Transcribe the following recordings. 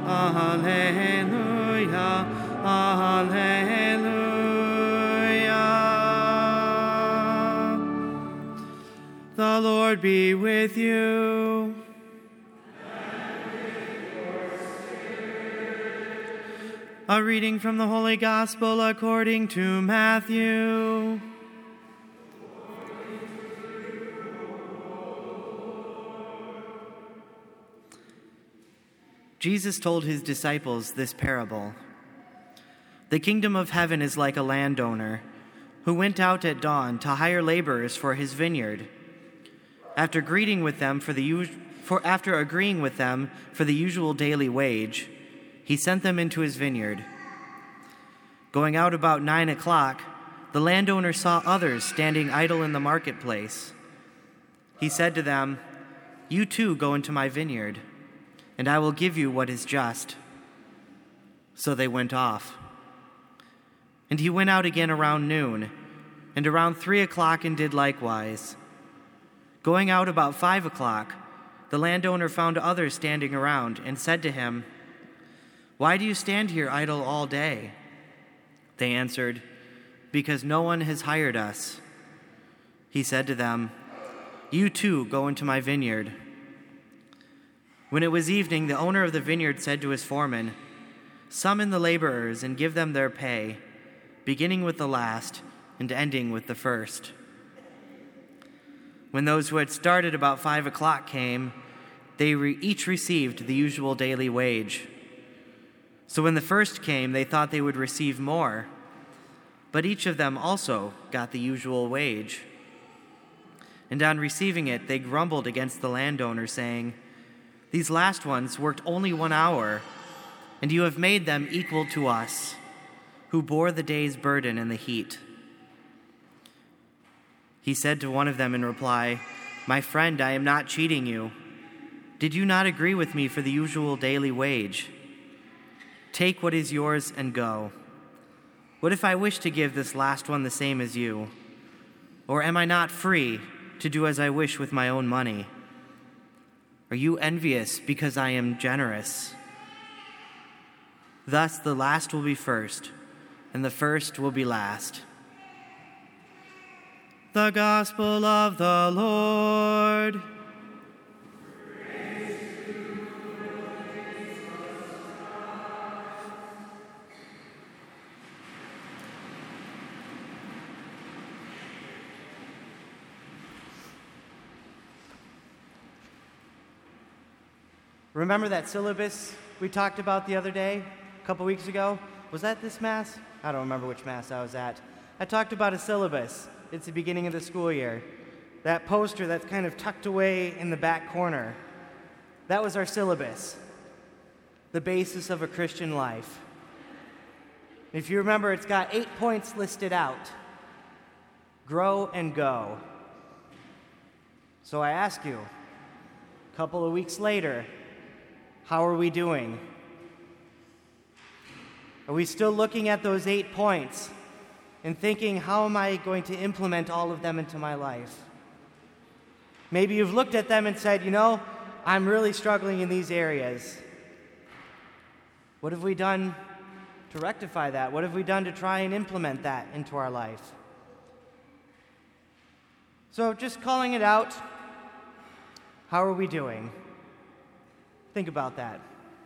Alleluia, Alleluia. The Lord be with you. A reading from the Holy Gospel according to Matthew. Jesus told his disciples this parable. The kingdom of heaven is like a landowner who went out at dawn to hire laborers for his vineyard. After agreeing with them for the usual daily wage, he sent them into his vineyard. Going out about 9 o'clock, the landowner saw others standing idle in the marketplace. He said to them, "You too go into my vineyard, and I will give you what is just." So they went off. And he went out again around noon, and around 3 o'clock and did likewise. Going out about 5 o'clock, the landowner found others standing around and said to him, "Why do you stand here idle all day?" They answered, "Because no one has hired us." He said to them, "You too go into my vineyard." When it was evening, the owner of the vineyard said to his foreman, "Summon the laborers and give them their pay, beginning with the last and ending with the first." When those who had started about 5 o'clock came, they each received the usual daily wage. So when the first came, they thought they would receive more, but each of them also got the usual wage. And on receiving it, they grumbled against the landowner, saying, "These last ones worked only 1 hour, and you have made them equal to us, who bore the day's burden and the heat." He said to one of them in reply, "My friend, I am not cheating you. Did you not agree with me for the usual daily wage? Take what is yours and go. What if I wish to give this last one the same as you? Or am I not free to do as I wish with my own money? Are you envious because I am generous?" Thus the last will be first, and the first will be last. The Gospel of the Lord. Remember that syllabus we talked about the other day, a couple weeks ago? Was that this Mass? I don't remember which Mass I was at. I talked about a syllabus. It's the beginning of the school year. That poster that's kind of tucked away in the back corner. That was our syllabus, the basis of a Christian life. If you remember, it's got 8 points listed out. Grow and go. So I ask you, a couple of weeks later, how are we doing? Are we still looking at those 8 points and thinking, how am I going to implement all of them into my life? Maybe you've looked at them and said, I'm really struggling in these areas. What have we done to rectify that? What have we done to try and implement that into our life? So just calling it out, how are we doing? Think about that.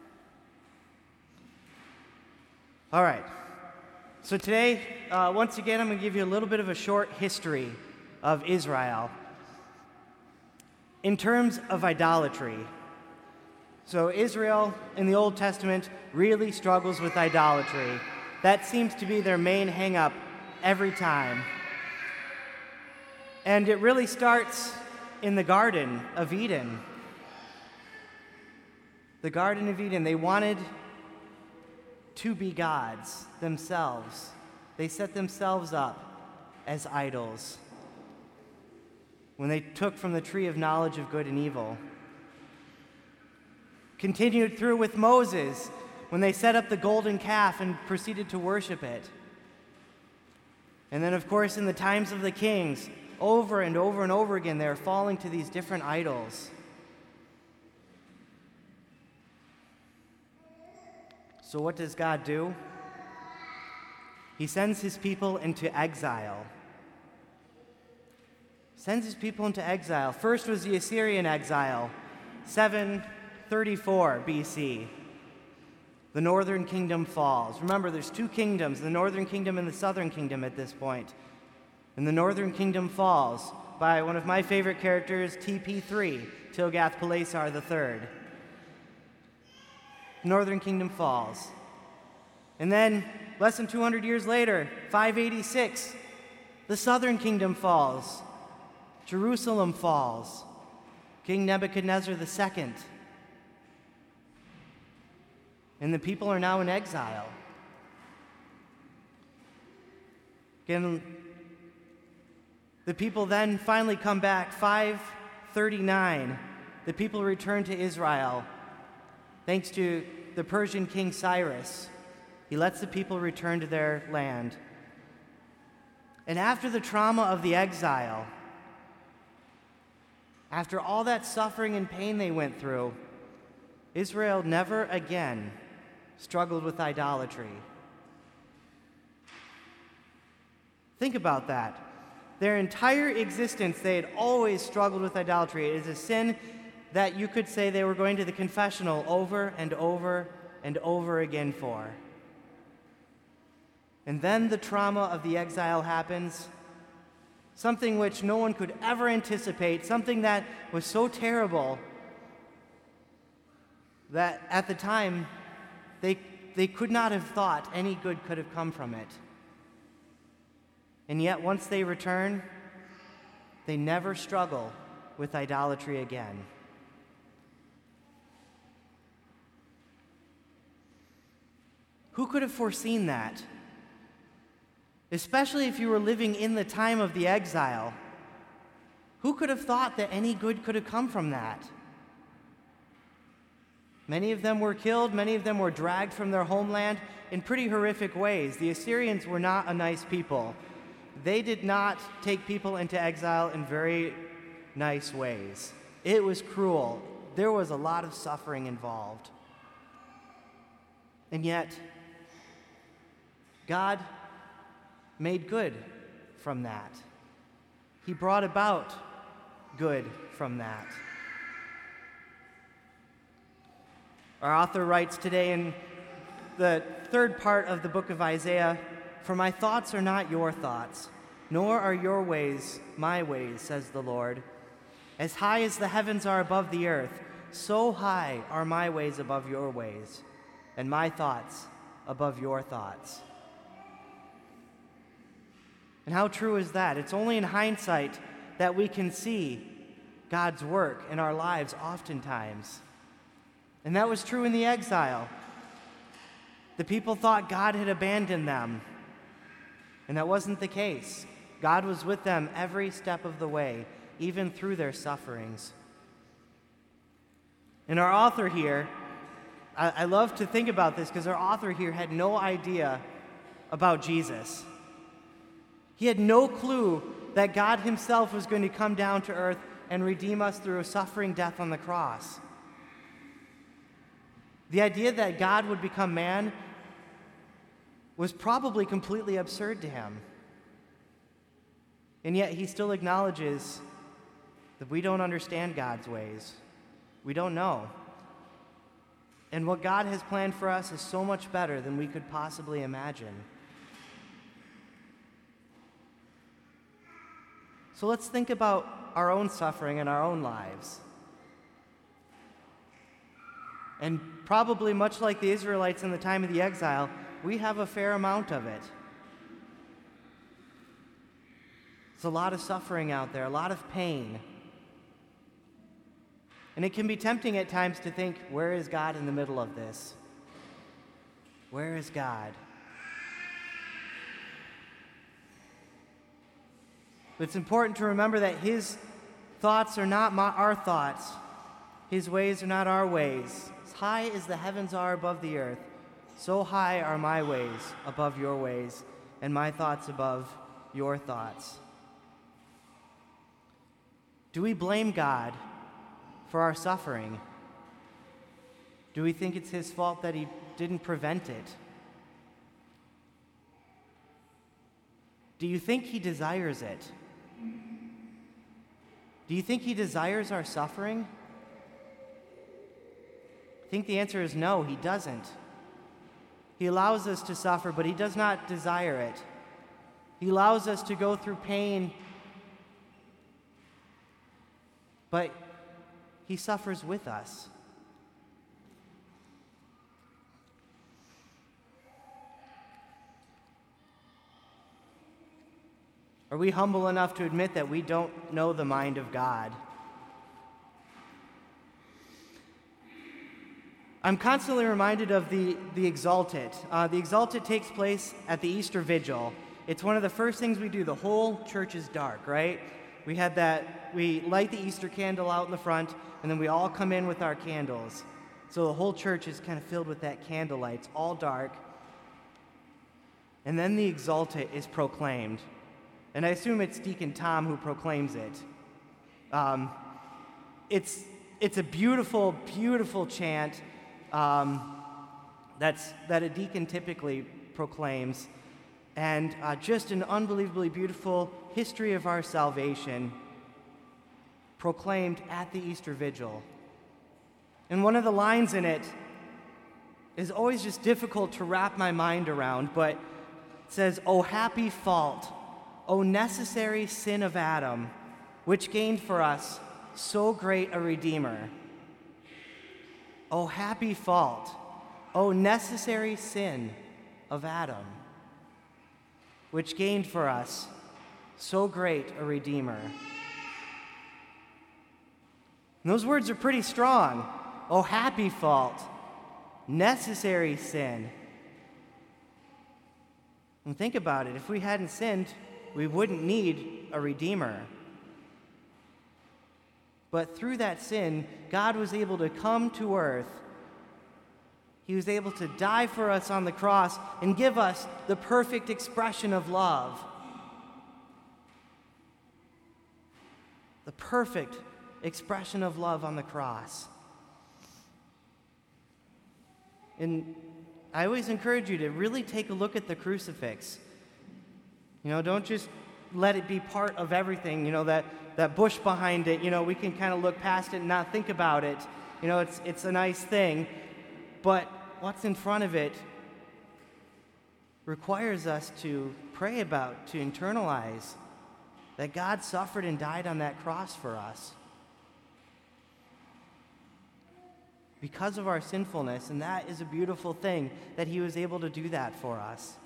All right. So today, once again, I'm going to give you a little bit of a short history of Israel in terms of idolatry. So Israel in the Old Testament really struggles with idolatry. That seems to be their main hang-up every time. And it really starts in the Garden of Eden. The Garden of Eden, they wanted to be gods themselves. They set themselves up as idols when they took from the tree of knowledge of good and evil. Continued through with Moses when they set up the golden calf and proceeded to worship it. And then, of course, in the times of the kings, over and over and over again, they're falling to these different idols. So what does God do? He sends his people into exile. Sends his people into exile. First was the Assyrian exile, 734 BC. The northern kingdom falls. Remember, there's two kingdoms, the northern kingdom and the southern kingdom at this point. And the northern kingdom falls by one of my favorite characters, TP3, Tilgath-Pileser III. The northern kingdom falls. And then, less than 200 years later, 586, the southern kingdom falls. Jerusalem falls. King Nebuchadnezzar II. And the people are now in exile. Again, the people then finally come back, 539. The people return to Israel, thanks to the Persian king Cyrus. He lets the people return to their land. And after the trauma of the exile, after all that suffering and pain they went through, Israel never again struggled with idolatry. Think about that. Their entire existence, they had always struggled with idolatry. It is a sin that you could say they were going to the confessional over and over and over again for. And then the trauma of the exile happens, something which no one could ever anticipate, something that was so terrible that at the time they could not have thought any good could have come from it. And yet once they return, they never struggle with idolatry again. Who could have foreseen that? Especially if you were living in the time of the exile. Who could have thought that any good could have come from that? Many of them were killed, many of them were dragged from their homeland in pretty horrific ways. The Assyrians were not a nice people. They did not take people into exile in very nice ways. It was cruel. There was a lot of suffering involved. And yet, God made good from that. He brought about good from that. Our author writes today in the third part of the book of Isaiah, "For my thoughts are not your thoughts, nor are your ways my ways, says the Lord. As high as the heavens are above the earth, so high are my ways above your ways, and my thoughts above your thoughts." And how true is that? It's only in hindsight that we can see God's work in our lives oftentimes. And that was true in the exile. The people thought God had abandoned them, and that wasn't the case. God was with them every step of the way, even through their sufferings. And our author here, I love to think about this because our author here had no idea about Jesus. He had no clue that God himself was going to come down to earth and redeem us through a suffering death on the cross. The idea that God would become man was probably completely absurd to him. And yet he still acknowledges that we don't understand God's ways. We don't know. And what God has planned for us is so much better than we could possibly imagine. So let's think about our own suffering in our own lives. And probably much like the Israelites in the time of the exile, we have a fair amount of it. There's a lot of suffering out there, a lot of pain. And it can be tempting at times to think, where is God in the middle of this? Where is God? But it's important to remember that his thoughts are not our thoughts. His ways are not our ways. As high as the heavens are above the earth, so high are my ways above your ways, and my thoughts above your thoughts. Do we blame God for our suffering? Do we think it's his fault that he didn't prevent it? Do you think he desires it? Do you think he desires our suffering? I think the answer is no, he doesn't. He allows us to suffer, but he does not desire it. He allows us to go through pain, but he suffers with us. Are we humble enough to admit that we don't know the mind of God? I'm constantly reminded of the Exultet. The Exultet takes place at the Easter Vigil. It's one of the first things we do. The whole church is dark, right? We light the Easter candle out in the front, and then we all come in with our candles. So the whole church is kind of filled with that candlelight. It's all dark. And then the Exultet is proclaimed. And I assume it's Deacon Tom who proclaims it. It's a beautiful, beautiful chant that a deacon typically proclaims, and just an unbelievably beautiful history of our salvation proclaimed at the Easter Vigil. And one of the lines in it is always just difficult to wrap my mind around, but it says, "O happy fault, O necessary sin of Adam, which gained for us so great a Redeemer." O happy fault, O necessary sin of Adam, which gained for us so great a Redeemer. And those words are pretty strong. O happy fault, necessary sin. And think about it. If we hadn't sinned, we wouldn't need a Redeemer. But through that sin, God was able to come to earth. He was able to die for us on the cross and give us the perfect expression of love. The perfect expression of love on the cross. And I always encourage you to really take a look at the crucifix. Don't just let it be part of everything, that bush behind it, we can kind of look past it and not think about it. It's a nice thing, but what's in front of it requires us to pray about, to internalize that God suffered and died on that cross for us because of our sinfulness, and that is a beautiful thing that he was able to do that for us.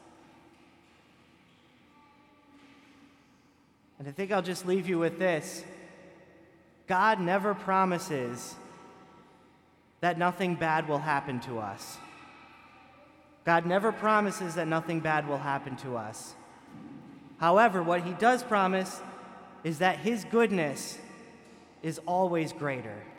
And I think I'll just leave you with this. God never promises that nothing bad will happen to us. God never promises that nothing bad will happen to us. However, what he does promise is that his goodness is always greater.